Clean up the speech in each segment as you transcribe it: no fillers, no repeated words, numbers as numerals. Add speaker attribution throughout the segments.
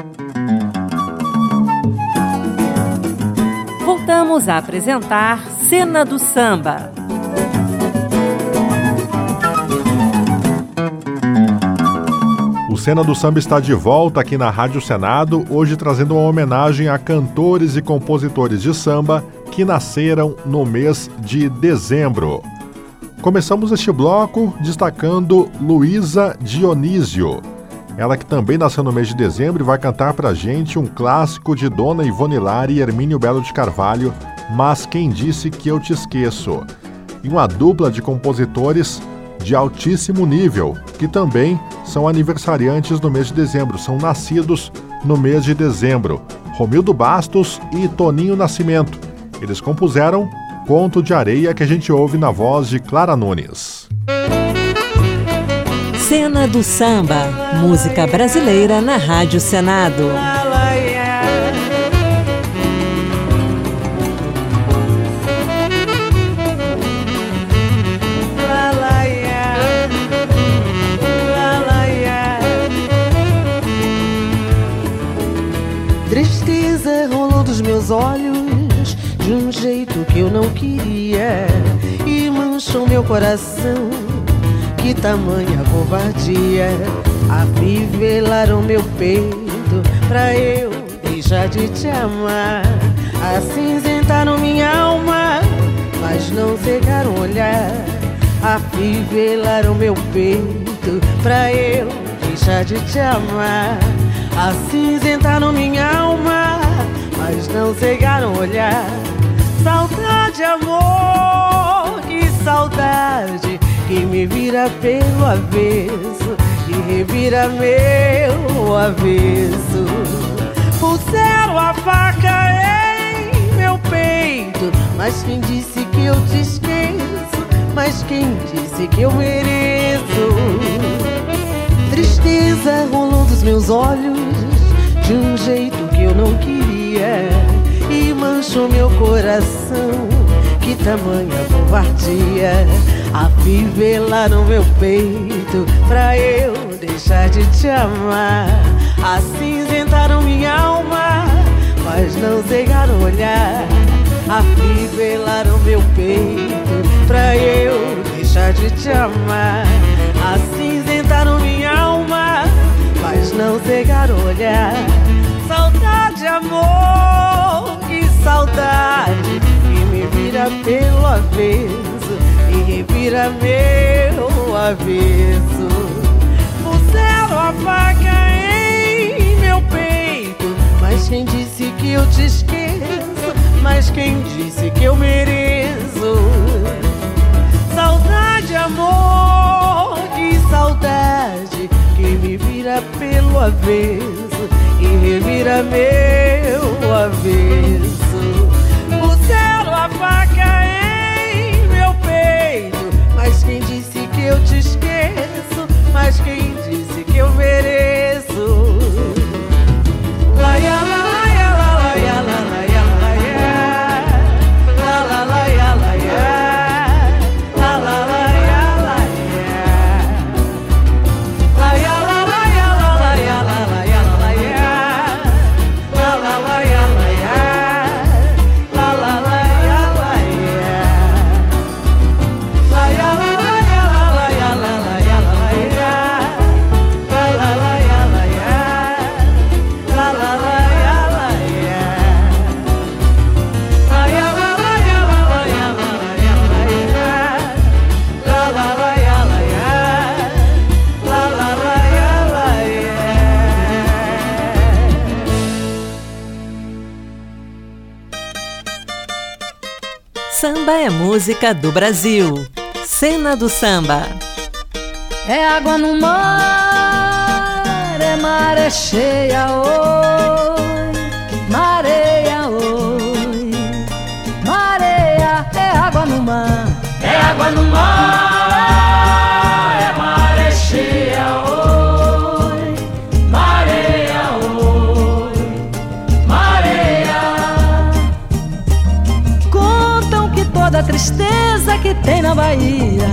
Speaker 1: Voltamos a apresentar Cena do Samba.
Speaker 2: O Cena do Samba está de volta aqui na Rádio Senado, hoje trazendo uma homenagem a cantores e compositores de samba que nasceram no mês de dezembro. Começamos este bloco destacando Luísa Dionísio. Ela que também nasceu no mês de dezembro e vai cantar pra gente um clássico de Dona Ivone Lara e Hermínio Belo de Carvalho, Mas Quem Disse Que Eu Te Esqueço. E uma dupla de compositores de altíssimo nível, que também são aniversariantes no mês de dezembro, são nascidos no mês de dezembro. Romildo Bastos e Toninho Nascimento. Eles compuseram Conto de Areia, que a gente ouve na voz de Clara Nunes.
Speaker 1: Cena do Samba, música brasileira na Rádio Senado.
Speaker 3: Tristeza rolou dos meus olhos de um jeito que eu não queria e manchou meu coração. Que tamanha covardia, afivelaram meu peito pra eu deixar de te amar. Acinzentaram minha alma, mas não cegaram o olhar. Afivelaram meu peito pra eu deixar de te amar. Acinzentaram minha alma, mas não cegaram o olhar. Saudade, amor, que saudade, que me vira pelo avesso e revira meu avesso. Puseram a faca em meu peito, mas quem disse que eu te esqueço? Mas quem disse que eu mereço? Tristeza rolou dos meus olhos de um jeito que eu não queria e manchou meu coração. Que tamanha covardia, afivelaram meu peito pra eu deixar de te amar. Acinzentaram minha alma, mas não cegaram o olhar. Afivelaram meu peito pra eu deixar de te amar. Acinzentaram minha alma, mas não cegaram o olhar. Saudade, amor, que saudade, que me vira pelo avesso e revira meu avesso. Puseram a faca em meu peito, mas quem disse que eu te esqueço? Mas quem disse que eu mereço? Saudade, amor, que saudade, que me vira pelo avesso e revira meu avesso. Puseram a faca em meu peito, mas quem disse que eu te esqueço? Mas quem disse que eu mereço? La ya la la ya la la ya la la ya la ya la la la ya la ya la la la ya la ya la ya la la ya la la ya la la ya la la ya la la la ya la ya la la la ya la ya la ya la la ya la la ya la la ya la la ya la la la ya la ya la la la ya la
Speaker 1: Samba é música do Brasil. Cena do Samba.
Speaker 4: É água no mar, é maré cheia, oi, mareia, oi, mareia, é água no mar, é água no mar, é maré cheia, oi, mareia, oi, mareia. Contam que toda tristeza que tem na Bahia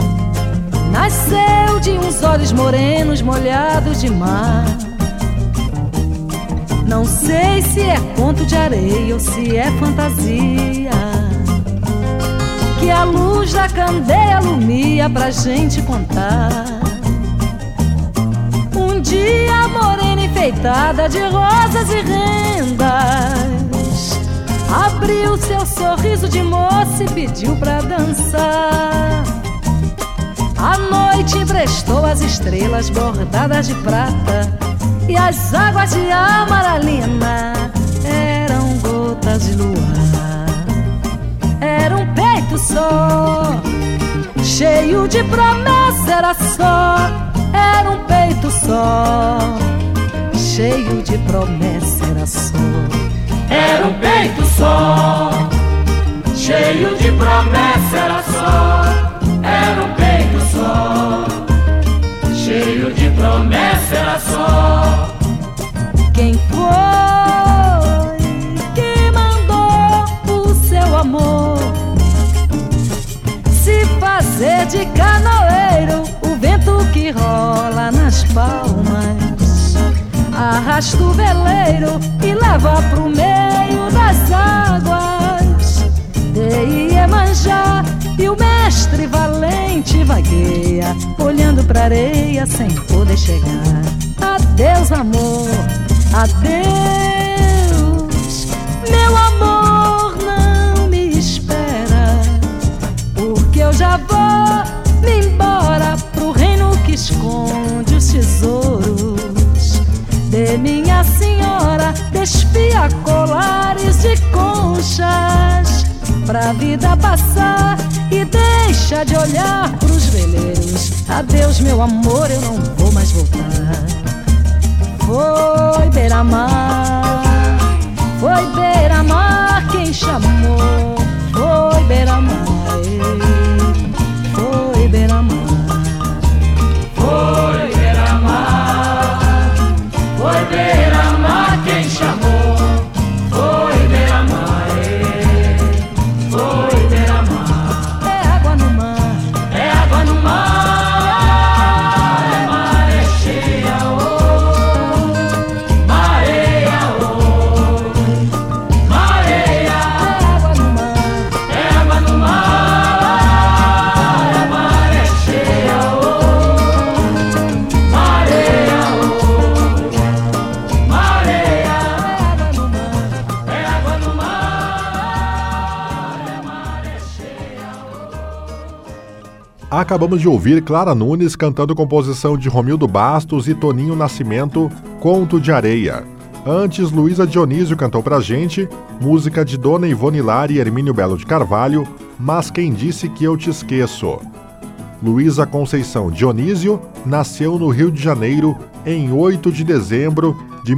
Speaker 4: nasceu de uns olhos morenos molhados de mar. Não sei se é conto de areia ou se é fantasia, que a luz da candeia alumia pra gente contar. Um dia a morena enfeitada de rosas e rendas abriu seu sorriso de moça e pediu pra dançar. A noite emprestou as estrelas bordadas de prata, e as águas de amaralina eram gotas de luar. Era um peito só, cheio de promessa, era só. Era um peito só, cheio de promessa, era só.
Speaker 5: Era um peito só, cheio de promessa, era só. Era um peito só, cheio de promessa, era só.
Speaker 4: Quem foi que mandou o seu amor se fazer de canoeiro? O vento que rola nas palmas arrasta o veleiro e leva pro meio das águas de Iemanjá. E o mestre valente vagueia, olhando pra areia sem poder chegar. Adeus, amor, adeus. Meu amor, não me espera, porque eu já vou me embora pro reino que esconde os tesouros de minha senhora. Despia colares de conchas pra vida passar e deixa de olhar pros veleiros. Adeus, meu amor, eu não vou mais voltar. Foi beira-mar, foi beira-mar quem chamou. Foi beira-mar, foi beira-mar.
Speaker 5: Foi beira-mar, foi beira-mar quem chamou. Foi beira-mar, foi beira-mar.
Speaker 4: É água no mar,
Speaker 5: é água no mar, é maré cheia, oh, mareia, oh, mareia.
Speaker 4: é água no mar,
Speaker 5: É água no mar, é maré cheia, oh, mareia, oh, mareia.
Speaker 4: é água no mar.
Speaker 5: É água no mar, é maré cheia.
Speaker 2: Acabamos de ouvir Clara Nunes cantando composição de Romildo Bastos e Toninho Nascimento, Conto de Areia. Antes, Luísa Dionísio cantou pra gente, música de Dona Ivone Lara e Hermínio Belo de Carvalho, Mas Quem Disse Que Eu Te Esqueço. Luísa Conceição Dionísio nasceu no Rio de Janeiro em 8 de dezembro de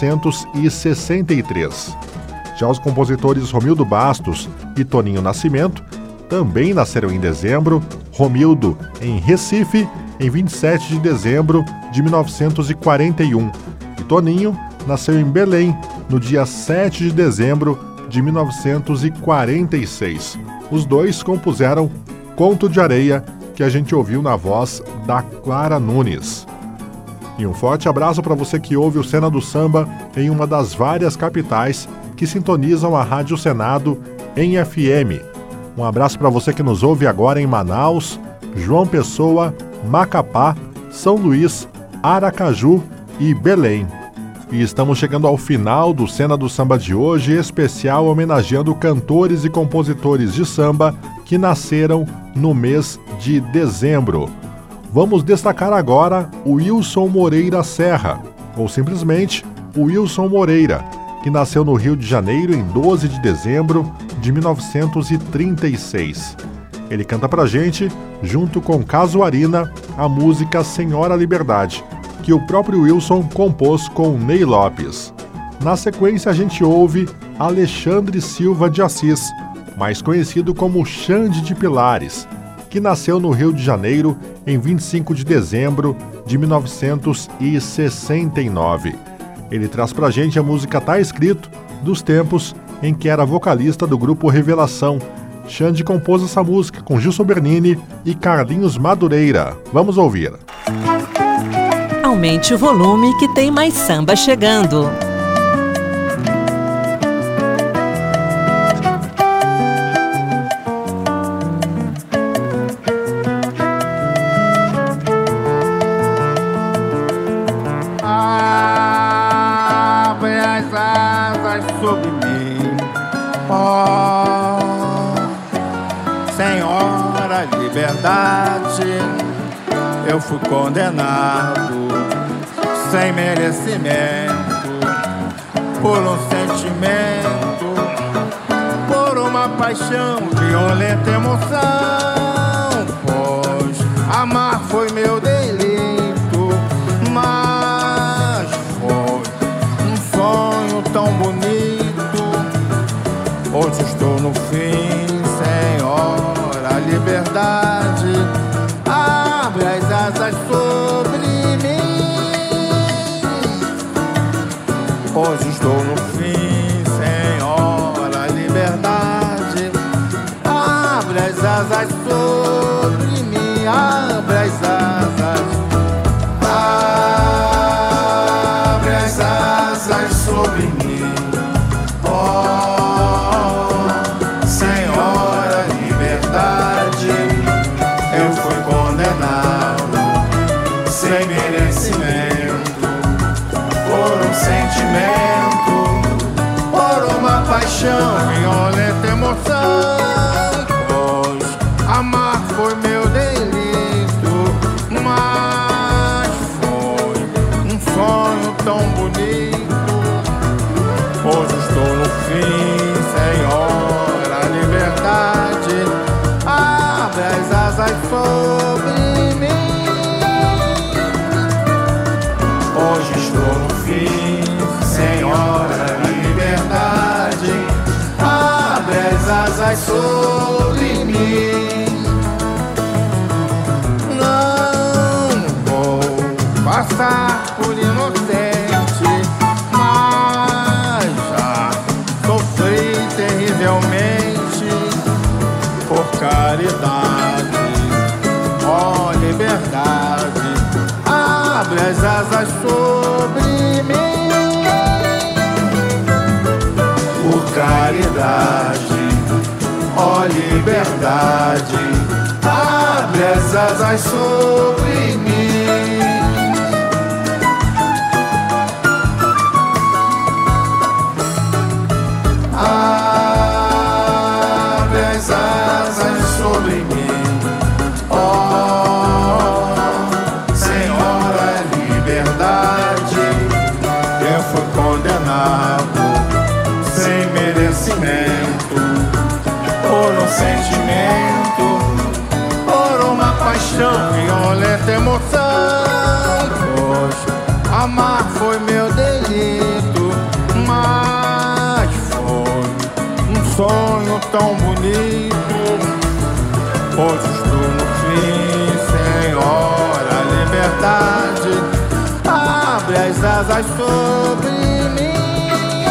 Speaker 2: 1963. Já os compositores Romildo Bastos e Toninho Nascimento também nasceram em dezembro, Romildo em Recife em 27 de dezembro de 1941 e Toninho nasceu em Belém no dia 7 de dezembro de 1946. Os dois compuseram Conto de Areia, que a gente ouviu na voz da Clara Nunes. E um forte abraço para você que ouve o Cena do Samba em uma das várias capitais que sintonizam a Rádio Senado em FM. Um abraço para você que nos ouve agora em Manaus, João Pessoa, Macapá, São Luís, Aracaju e Belém. E estamos chegando ao final do Cena do Samba de hoje, especial homenageando cantores e compositores de samba que nasceram no mês de dezembro. Vamos destacar agora o Wilson Moreira Serra, ou simplesmente o Wilson Moreira, que nasceu no Rio de Janeiro em 12 de dezembro de 1936. Ele canta pra gente, junto com Casuarina, a música Senhora Liberdade, que o próprio Wilson compôs com Ney Lopes. Na sequência a gente ouve Alexandre Silva de Assis, mais conhecido como Xande de Pilares, que nasceu no Rio de Janeiro em 25 de dezembro de 1969. Ele traz pra gente a música Tá Escrito, dos tempos em que era vocalista do grupo Revelação. Xande compôs essa música com Gilson Bernini e Carlinhos Madureira. Vamos ouvir.
Speaker 1: Aumente o volume que tem mais samba chegando.
Speaker 6: fui condenado sem merecimento por um sentimento, por uma paixão, violenta emoção. Pois amar foi meu delito, mas foi um sonho tão bonito. Hoje estou no fim, Senhora, a liberdade abre as asas sobre mim. Hoje estou no fim, Senhora, a liberdade abre as asas sobre mim. Abre as asas, abre as asas sobre mim. Oh, Senhora, liberdade, eu fui condenado sem merecimento por um sentimento, por uma paixão, violenta emoção. Pois amar foi meu delito, mas foi um sonho tão bonito. Hoje estou no fim, Senhora, a liberdade abre as asas sobre mim. Hoje estou no fim, Senhora, a liberdade abre as asas sobre mim. Não vou passar por inocente, mas já sofri terrivelmente por caridade. Oh, liberdade, abre as asas sobre mim. Por caridade, oh, liberdade, abre as asas sobre mim. Abre as asas sobre mim. Oh, Senhora, liberdade, eu fui condenado sem merecimento por um sentimento, por uma paixão, violenta emoção. Pois amar foi meu delito, mas foi um sonho tão bonito. Hoje estou no fim, Senhora, a liberdade abre as asas sobre mim.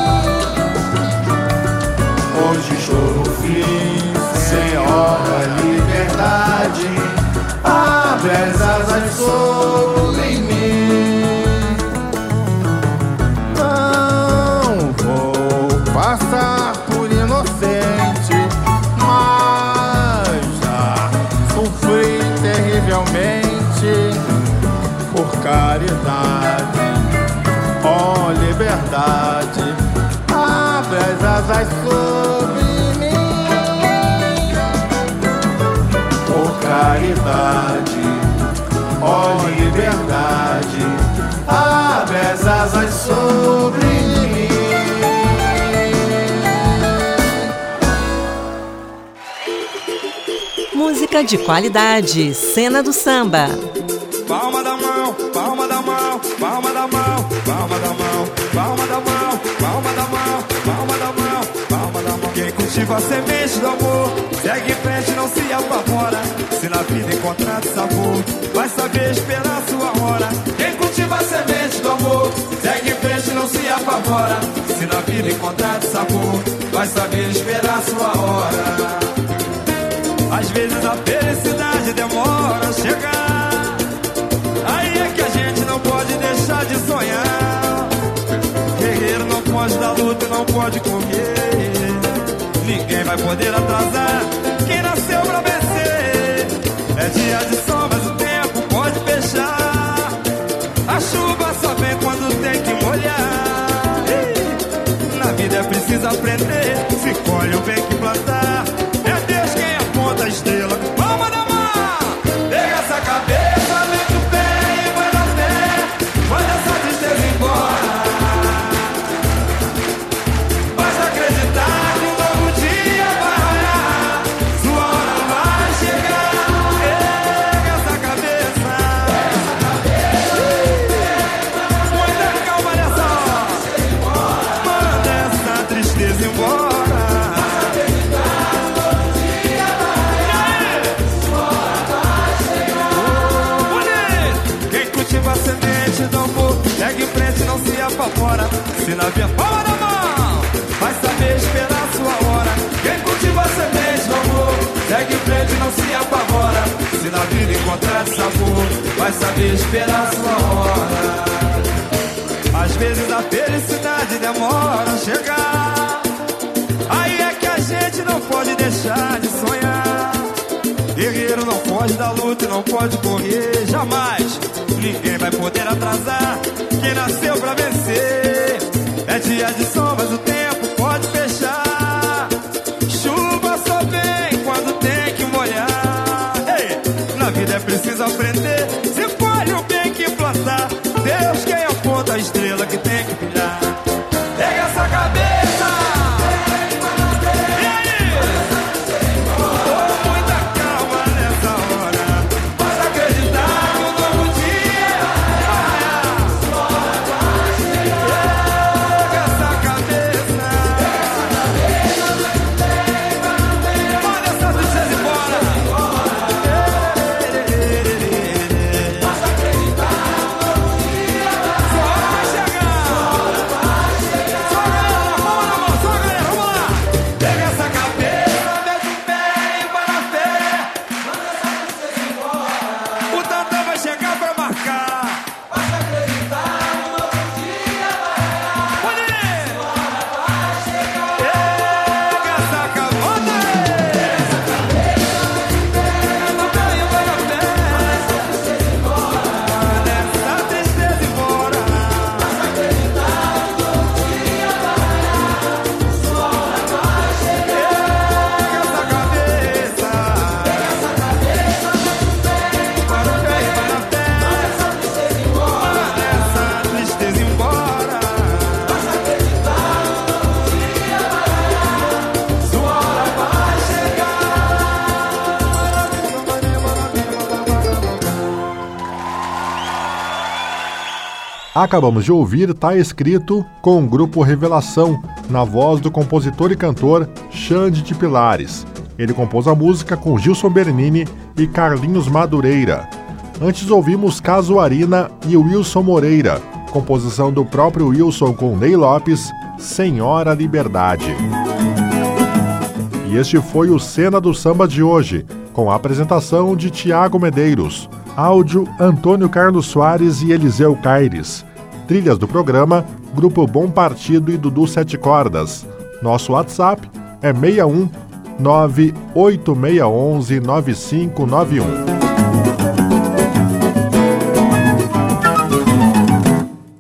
Speaker 6: Hoje estou no fim, Senhora, a liberdade abre as asas sobre mim. Não vou passar por inocente, mas já sofri terrivelmente por caridade. Oh, liberdade, abre as asas sobre mim. Por caridade, oh, liberdade, abre as asas sobre mim.
Speaker 1: Música de qualidade, Cena do Samba.
Speaker 7: Palma da mão, palma da mão, palma da mão, palma da mão, palma da mão, palma da mão, palma da mão, palma da mão. Quem cultiva a semente do amor, segue em frente, não se apavora. Se na vida encontrar sabor, vai saber esperar sua hora. Quem cultiva a semente do amor, segue em frente, não se apavora. Se na vida encontrar sabor, vai saber esperar sua hora. Às vezes a felicidade demora a chegar, aí é que a gente não pode deixar de sonhar. Guerreiro não pode dar luta e não pode correr. Ninguém vai poder atrasar quem nasceu pra vencer. É dia de sol, mas o tempo pode fechar. A chuva só vem quando tem que molhar. Na vida é preciso aprender, se colhe o bem que plantar. É Deus quem aponta a estrela, palma da mão. Pega essa cabeça, vem que Se na vida, palma na mão, vai saber esperar sua hora. Quem cultiva a semente do amor, segue em frente, não se apavora. Se na vida encontrar sabor, vai saber esperar sua hora. Às vezes a felicidade demora a chegar, aí é que a gente não pode deixar de sonhar. Guerreiro não pode dar luta e não pode correr, jamais. Ninguém vai poder atrasar quem nasceu pra vencer. É dia de sol, mas o tempo pode fechar. Chuva só vem quando tem que molhar. Ei, na vida é preciso aprender, se colhe o bem que plantar. Deus quem aponta a estrela que tem que brilhar. Pega essa cabeça. E aí? Com muita calma nessa hora, pode acreditar que um novo dia pega essa cabeça. Manda essa tristeza embora. Pode acreditar que um novo dia vai chegar. Só a galera, vamos lá. Pega essa cabeça, mete o pé e vai na fé. Manda essa tristeza embora. O tantão vai chegar pra marcar. Pode acreditar, um novo dia vai. Pode ir. Vai chegar. Pega essa cabeça. Pega essa cabeça, mete o pé e vai na fé. Manda essa tristeza embora. Manda essa tristeza embora. Pode acreditar, um novo dia vai. Sua hora vai chegar. Pega essa cabeça. Pega essa cabeça, mete o pé e vai na fé. Manda essa tristeza embora. Manda essa tristeza embora. Pode acreditar, um novo dia vai. Sua hora vai chegar.
Speaker 2: Acabamos de ouvir Tá Escrito com o grupo Revelação, na voz do compositor e cantor Xande de Pilares. Ele compôs a música com Gilson Bernini e Carlinhos Madureira. Antes ouvimos Casuarina e Wilson Moreira, composição do próprio Wilson com Ney Lopes, Senhora Liberdade. E este foi o Cena do Samba de hoje, com a apresentação de Tiago Medeiros, áudio Antônio Carlos Soares e Eliseu Caires. Trilhas do programa, Grupo Bom Partido e Dudu Sete Cordas. Nosso WhatsApp é 61 98611 9591.